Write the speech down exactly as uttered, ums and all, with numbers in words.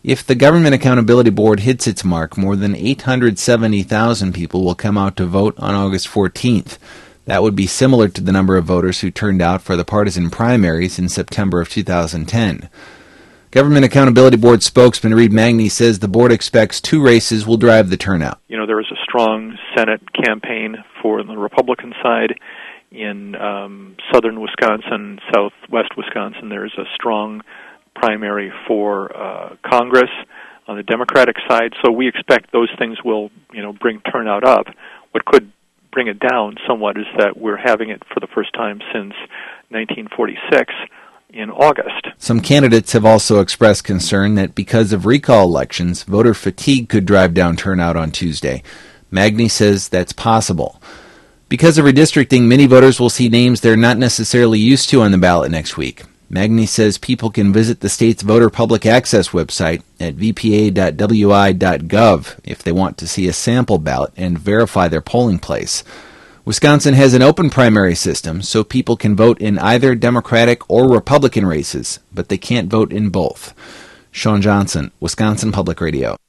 If the Government Accountability Board hits its mark, more than eight hundred seventy thousand people will come out to vote on August fourteenth. That would be similar to the number of voters who turned out for the partisan primaries in September of two thousand ten. Government Accountability Board spokesman Reed Magney says the board expects two races will drive the turnout. You know, there is a strong Senate campaign for the Republican side. In um, southern Wisconsin, southwest Wisconsin, there's a strong primary for uh, Congress on the Democratic side. So we expect those things will, you know, bring turnout up. What could bring it down somewhat is that we're having it for the first time since nineteen forty-six in August. Some candidates have also expressed concern that because of recall elections, voter fatigue could drive down turnout on Tuesday. Magney says that's possible. Because of redistricting, many voters will see names they're not necessarily used to on the ballot next week. Magney says people can visit the state's voter public access website at v p a dot w i dot gov if they want to see a sample ballot and verify their polling place. Wisconsin has an open primary system, so people can vote in either Democratic or Republican races, but they can't vote in both. Sean Johnson, Wisconsin Public Radio.